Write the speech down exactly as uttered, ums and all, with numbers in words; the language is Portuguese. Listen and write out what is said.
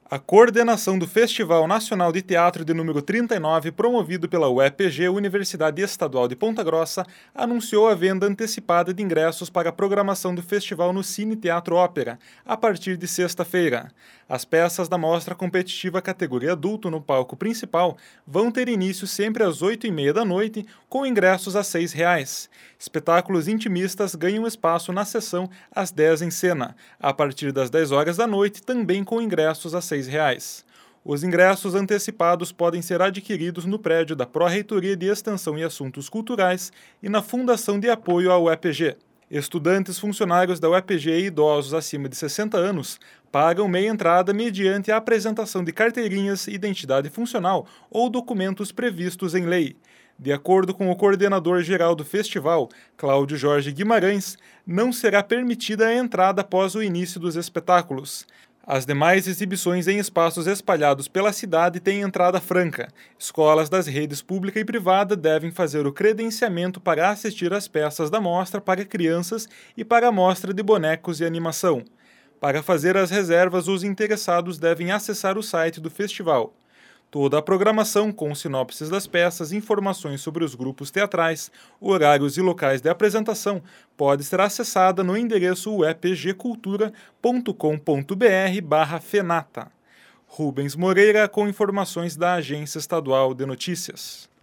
A coordenação do Festival Nacional de Teatro de número trinta e nove, promovido pela U E P G, Universidade Estadual de Ponta Grossa, anunciou a venda antecipada de ingressos para a programação do festival no Cine Teatro Ópera, a partir de sexta-feira. As peças da mostra competitiva categoria adulto no palco principal vão ter início sempre às oito e meia da noite, com ingressos a seis reais. Espetáculos intimistas ganham espaço na sessão às dez em cena, a partir das dez horas da noite, também com ingressos a seis reais. Os ingressos antecipados podem ser adquiridos no prédio da Pró-Reitoria de Extensão e Assuntos Culturais e na Fundação de Apoio à U E P G. Estudantes funcionários da U E P G e idosos acima de sessenta anos pagam meia entrada mediante a apresentação de carteirinhas, identidade funcional ou documentos previstos em lei. De acordo com o coordenador-geral do festival, Cláudio Jorge Guimarães, não será permitida a entrada após o início dos espetáculos. As demais exibições em espaços espalhados pela cidade têm entrada franca. Escolas das redes pública e privada devem fazer o credenciamento para assistir às peças da mostra para crianças e para a mostra de bonecos e animação. Para fazer as reservas, os interessados devem acessar o site do festival. Toda a programação, com sinopses das peças, informações sobre os grupos teatrais, horários e locais de apresentação, pode ser acessada no endereço u e p g cultura ponto com ponto b r barra fenata. Rubens Moreira, com informações da Agência Estadual de Notícias.